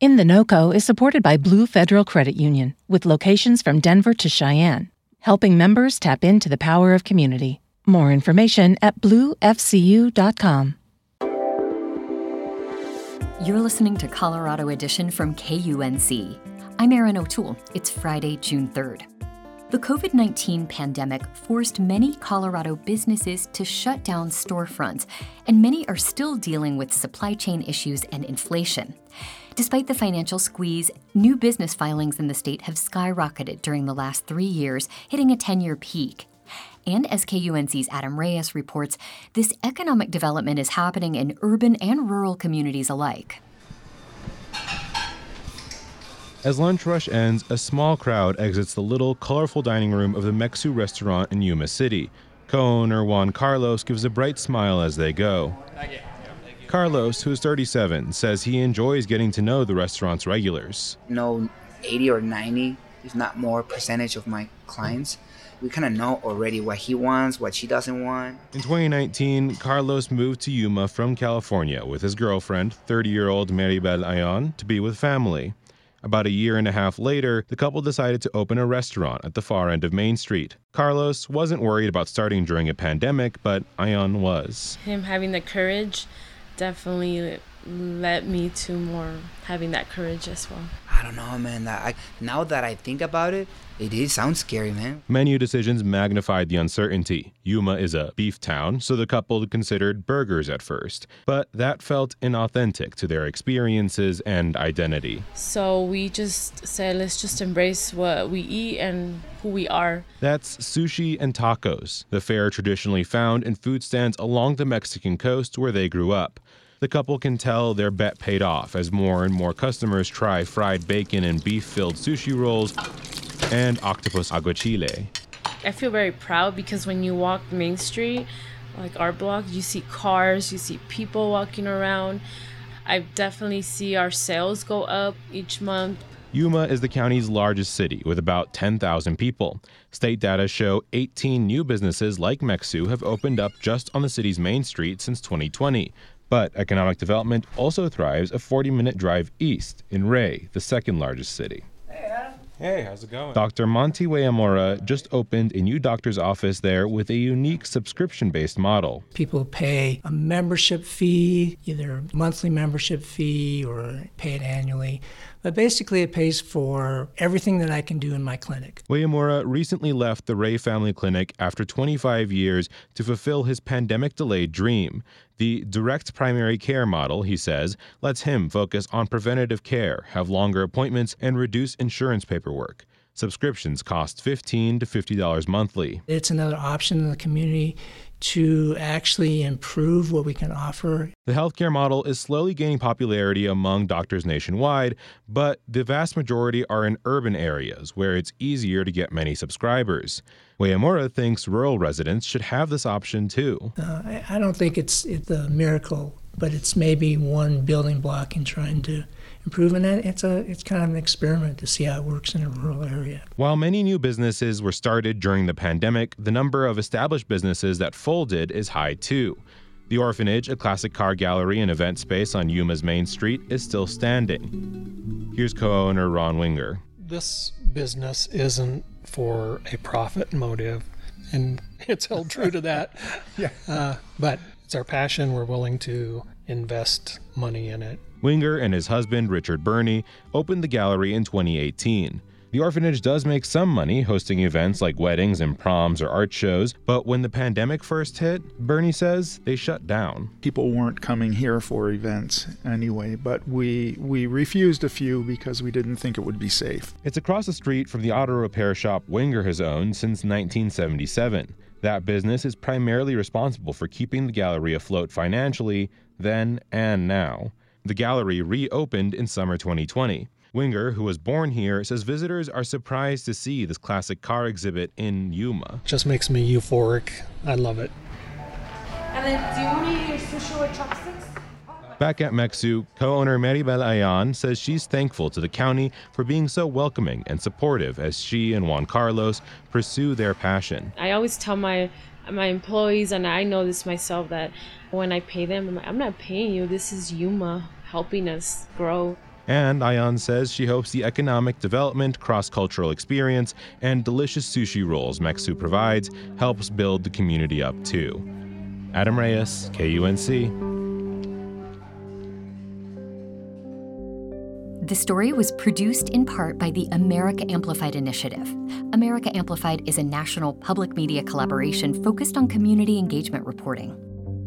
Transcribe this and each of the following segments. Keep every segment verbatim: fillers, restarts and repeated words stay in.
In the NoCo is supported by Blue Federal Credit Union, with locations from Denver to Cheyenne, helping members tap into the power of community. More information at blue f c u dot com. You're listening to Colorado Edition from K U N C. I'm Erin O'Toole. It's Friday, June third. The covid nineteen pandemic forced many Colorado businesses to shut down storefronts, and many are still dealing with supply chain issues and inflation. Despite the financial squeeze, new business filings in the state have skyrocketed during the last three years, hitting a ten-year peak. And as K U N C's Adam Reyes reports, this economic development is happening in urban and rural communities alike. As lunch rush ends, a small crowd exits the little, colorful dining room of the Mexu restaurant in Yuma City. Co-owner Juan Carlos gives a bright smile as they go. Carlos, who is thirty-seven, says he enjoys getting to know the restaurant's regulars. You know, eighty or ninety, if not more, percentage of my clients. We kind of know already what he wants, what she doesn't want. In twenty nineteen, Carlos moved to Yuma from California with his girlfriend, thirty-year-old Maribel Ayon, to be with family. About a year and a half later, the couple decided to open a restaurant at the far end of Main Street. Carlos wasn't worried about starting during a pandemic, but Ayon was. Him having the courage definitely led me to more having that courage as well. I don't know, man. I, now that I think about it, it is sounds scary, man. Menu decisions magnified the uncertainty. Yuma is a beef town, so the couple considered burgers at first. But that felt inauthentic to their experiences and identity. So we just said, let's just embrace what we eat and who we are. That's sushi and tacos, the fare traditionally found in food stands along the Mexican coast where they grew up. The couple can tell their bet paid off as more and more customers try fried bacon and beef-filled sushi rolls and octopus aguachile. I feel very proud because when you walk Main Street, like our block, you see cars, you see people walking around. I definitely see our sales go up each month. Yuma is the county's largest city with about ten thousand people. State data show eighteen new businesses like Mexu have opened up just on the city's main street since twenty twenty. But economic development also thrives a forty-minute drive east in Ray, the second largest city. Hey, Adam. Hey, how's it going? Doctor Monty Wayamura just opened a new doctor's office there with a unique subscription-based model. People pay a membership fee, either a monthly membership fee or pay it annually. But basically it pays for everything that I can do in my clinic. Wayamura recently left the Ray Family Clinic after twenty-five years to fulfill his pandemic-delayed dream. The direct primary care model, he says, lets him focus on preventative care, have longer appointments, and reduce insurance paperwork. Subscriptions cost fifteen to fifty dollars monthly. It's another option in the community to actually improve what we can offer. The healthcare model is slowly gaining popularity among doctors nationwide, but the vast majority are in urban areas where it's easier to get many subscribers. Wayamura thinks rural residents should have this option too. Uh, I, I don't think it's, it's a miracle, but it's maybe one building block in trying to improve. And it's a it's kind of an experiment to see how it works in a rural area. While many new businesses were started during the pandemic, the number of established businesses that folded is high too. The Orphanage, a classic car gallery and event space on Yuma's Main Street, is still standing. Here's co-owner Ron Winger. This business isn't for a profit motive, and it's held true to that. yeah. Uh, but it's our passion. We're willing to invest money in it. Winger and his husband, Richard Burney, opened the gallery in twenty eighteen. The orphanage does make some money hosting events like weddings and proms or art shows, but when the pandemic first hit, Burney says they shut down. People weren't coming here for events anyway, but we we refused a few because we didn't think it would be safe. It's across the street from the auto repair shop Winger has owned since nineteen seventy-seven. That business is primarily responsible for keeping the gallery afloat financially then and now. The gallery reopened in summer twenty twenty. Winger, who was born here, says visitors are surprised to see this classic car exhibit in Yuma. Just makes me euphoric. I love it. And then, do you want to eat your sushi with chopsticks? Back at Mexu, co-owner Maribel Ayon says she's thankful to the county for being so welcoming and supportive as she and Juan Carlos pursue their passion. I always tell my my employees, and I know this myself, that when I pay them, I'm, like, I'm not paying you. This is Yuma helping us grow. And Ayan says she hopes the economic development, cross-cultural experience, and delicious sushi rolls Meksu provides helps build the community up too. Adam Reyes, K U N C. The story was produced in part by the America Amplified Initiative. America Amplified is a national public media collaboration focused on community engagement reporting.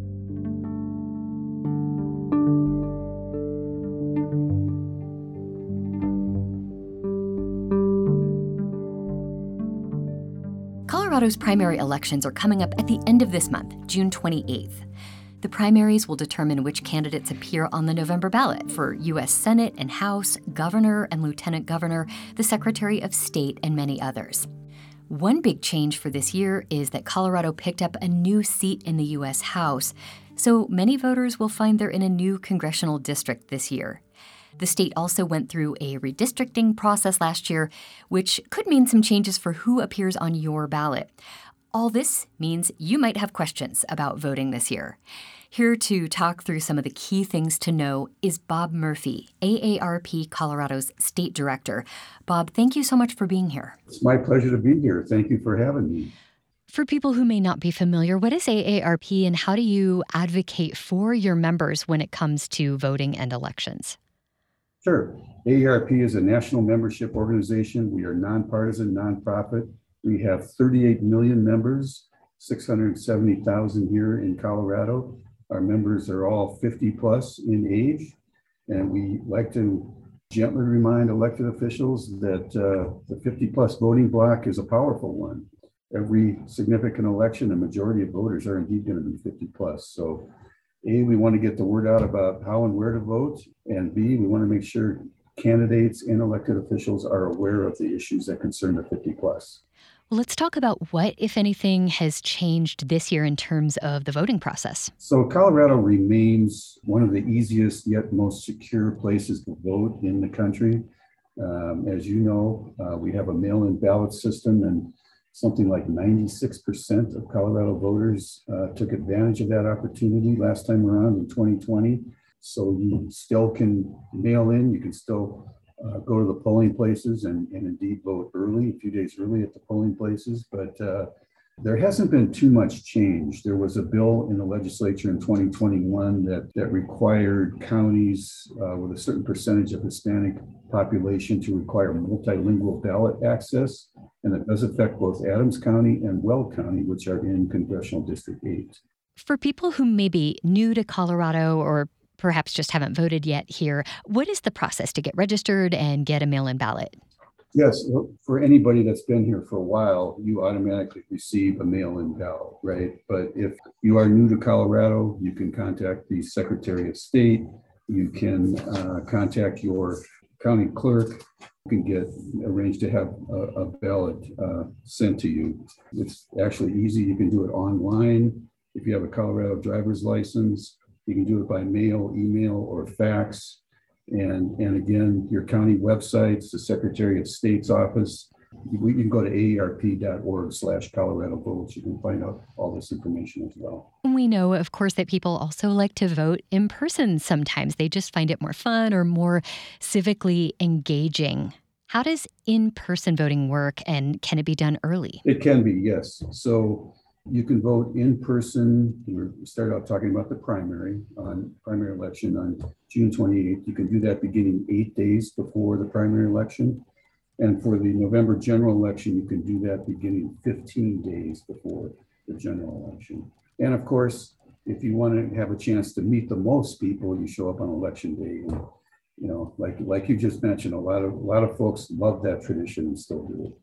Colorado's primary elections are coming up at the end of this month, June twenty-eighth. The primaries will determine which candidates appear on the November ballot for U S Senate and House, governor and lieutenant governor, the Secretary of State, and many others. One big change for this year is that Colorado picked up a new seat in the U S House, so many voters will find they're in a new congressional district this year. The state also went through a redistricting process last year, which could mean some changes for who appears on your ballot. All this means you might have questions about voting this year. Here to talk through some of the key things to know is Bob Murphy, A A R P Colorado's state director. Bob, thank you so much for being here. It's my pleasure to be here. Thank you for having me. For people who may not be familiar, what is A A R P and how do you advocate for your members when it comes to voting and elections? Sure. A A R P is a national membership organization. We are nonpartisan, nonprofit. We have thirty-eight million members, six hundred seventy thousand here in Colorado. Our members are all fifty plus in age, and we like to gently remind elected officials that uh, the fifty plus voting block is a powerful one. Every significant election, a majority of voters are indeed going to be fifty plus. So A, we want to get the word out about how and where to vote, and B, we want to make sure candidates and elected officials are aware of the issues that concern the fifty plus. Well, let's talk about what, if anything, has changed this year in terms of the voting process. So Colorado remains one of the easiest yet most secure places to vote in the country. Um, as you know, uh, we have a mail-in ballot system, and something like ninety-six percent of Colorado voters uh, took advantage of that opportunity last time around in twenty twenty. So you still can mail in, you can still Uh, go to the polling places and, and indeed vote early, a few days early at the polling places. But uh, there hasn't been too much change. There was a bill in the legislature in twenty twenty-one that, that required counties uh, with a certain percentage of Hispanic population to require multilingual ballot access. And it does affect both Adams County and Weld County, which are in Congressional District eight. For people who may be new to Colorado or perhaps just haven't voted yet here, what is the process to get registered and get a mail-in ballot? Yes, for anybody that's been here for a while, you automatically receive a mail-in ballot, right? But if you are new to Colorado, you can contact the Secretary of State. You can uh, contact your county clerk. You can get arranged to have a, a ballot uh, sent to you. It's actually easy. You can do it online. If you have a Colorado driver's license, you can do it by mail, email, or fax. And, and again, your county websites, the Secretary of State's office, you can go to A A R P dot org slash Colorado votes. You can find out all this information as well. We know, of course, that people also like to vote in person sometimes. They just find it more fun or more civically engaging. How does in-person voting work, and can it be done early? It can be, yes. So you can vote in person. We started out talking about the primary on primary election on June twenty-eighth. You can do that beginning eight days before the primary election. And for the November general election, you can do that beginning fifteen days before the general election. And of course, if you want to have a chance to meet the most people, you show up on election day. And, you know, like like you just mentioned, a lot of a lot of folks love that tradition and still do it.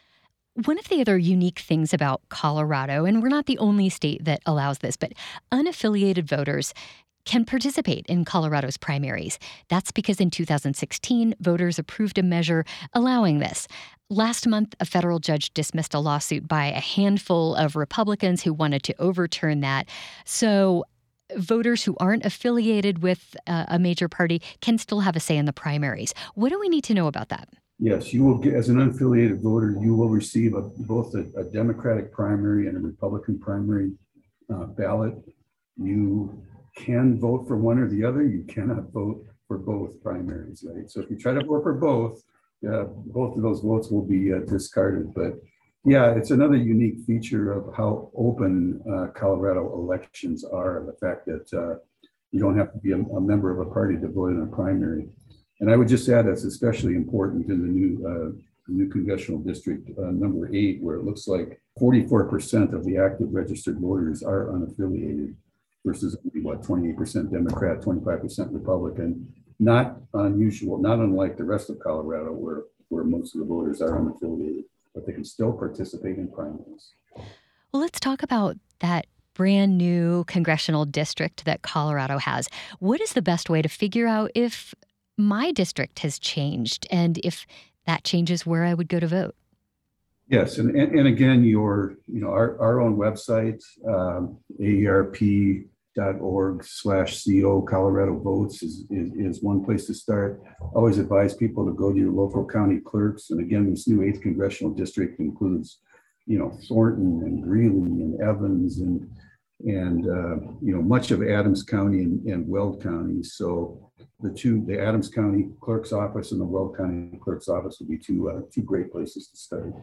One of the other unique things about Colorado, and we're not the only state that allows this, but unaffiliated voters can participate in Colorado's primaries. That's because in two thousand sixteen, voters approved a measure allowing this. Last month, a federal judge dismissed a lawsuit by a handful of Republicans who wanted to overturn that. So voters who aren't affiliated with uh, a major party can still have a say in the primaries. What do we need to know about that? Yes, you will get, as an unaffiliated voter, you will receive a, both a, a Democratic primary and a Republican primary uh, ballot. You can vote for one or the other. You cannot vote for both primaries, right? So if you try to vote for both, uh, both of those votes will be uh, discarded. But yeah, it's another unique feature of how open uh, Colorado elections are, the fact that uh, you don't have to be a, a member of a party to vote in a primary. And I would just add that's especially important in the new uh, new congressional district uh, number eight, where it looks like forty-four percent of the active registered voters are unaffiliated versus what, twenty-eight percent Democrat, twenty-five percent Republican. Not unusual, not unlike the rest of Colorado, where, where most of the voters are unaffiliated, but they can still participate in primaries. Well, let's talk about that brand new congressional district that Colorado has. What is the best way to figure out if my district has changed and if that changes where I would go to vote? Yes, and, and, and again, your, you know, our, our own website, um, A A R P dot org slash CO Colorado Votes is, is, is one place to start. I always advise people to go to your local county clerks. And again, this new eighth congressional district includes, you know, Thornton and Greeley and Evans and, and uh, you know, much of Adams County and, and Weld County. So the two, the Adams County Clerk's Office and the Weld County Clerk's Office would be two, uh, two great places to start.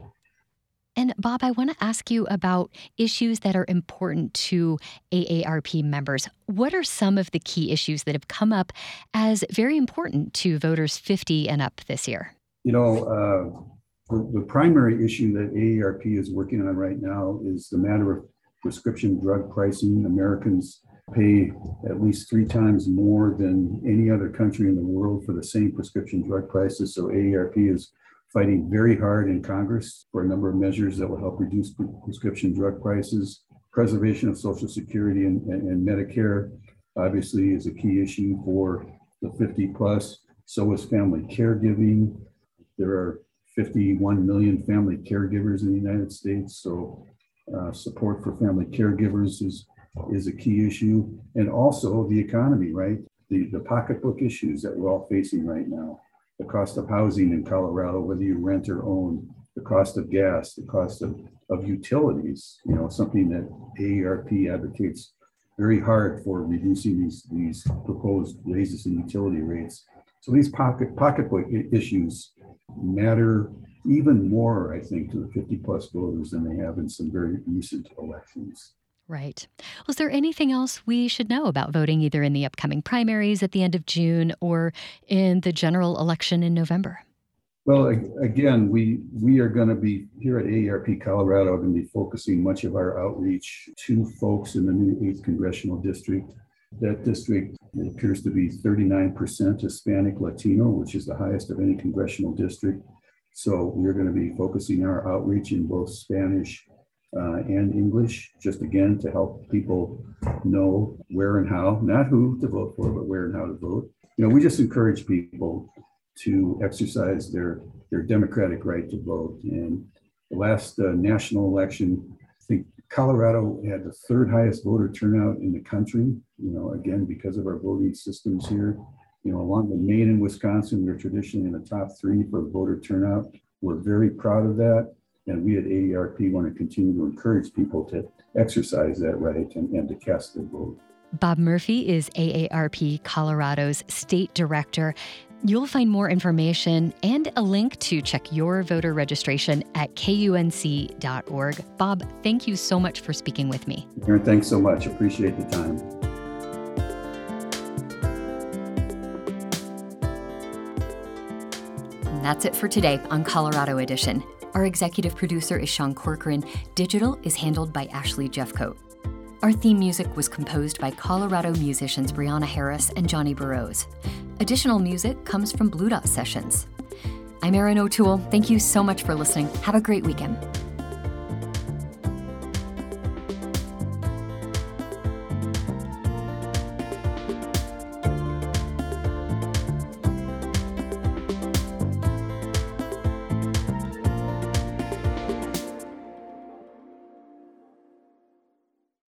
And Bob, I want to ask you about issues that are important to A A R P members. What are some of the key issues that have come up as very important to voters fifty and up this year? You know, uh, the, the primary issue that A A R P is working on right now is the matter of prescription drug pricing. Americans pay at least three times more than any other country in the world for the same prescription drug prices. So A A R P is fighting very hard in Congress for a number of measures that will help reduce prescription drug prices. Preservation of Social Security and, and, and Medicare obviously is a key issue for the fifty plus. So is family caregiving. There are fifty-one million family caregivers in the United States. So uh, support for family caregivers is, is a key issue. And also the economy, right? The, the pocketbook issues that we're all facing right now. The cost of housing in Colorado, whether you rent or own, the cost of gas, the cost of, of utilities, you know, something that A A R P advocates very hard for, reducing these, these proposed raises in utility rates. So these pocket pocketbook issues matter even more, I think, to the fifty plus voters than they have in some very recent elections. Right. Was there anything else we should know about voting either in the upcoming primaries at the end of June or in the general election in November? Well, again, we we are going to be here at A A R P Colorado, going to be focusing much of our outreach to folks in the new eighth congressional district. That district appears to be thirty-nine percent Hispanic Latino, which is the highest of any congressional district. So we're going to be focusing our outreach in both Spanish Uh, and English, just again to help people know where and how, not who to vote for, but where and how to vote. You know, we just encourage people to exercise their their democratic right to vote. And the last uh, national election, I think Colorado had the third highest voter turnout in the country. You know, again, because of our voting systems here. You know, along with Maine and Wisconsin, we're traditionally in the top three for voter turnout. We're very proud of that. And we at A A R P want to continue to encourage people to exercise that right and, and to cast their vote. Bob Murphy is A A R P Colorado's state director. You'll find more information and a link to check your voter registration at K U N C dot org. Bob, thank you so much for speaking with me. Aaron, thanks so much. Appreciate the time. That's it for today on Colorado Edition. Our executive producer is Sean Corcoran. Digital is handled by Ashley Jeffcoat. Our theme music was composed by Colorado musicians Brianna Harris and Johnny Burrows. Additional music comes from Blue Dot Sessions. I'm Erin O'Toole. Thank you so much for listening. Have a great weekend.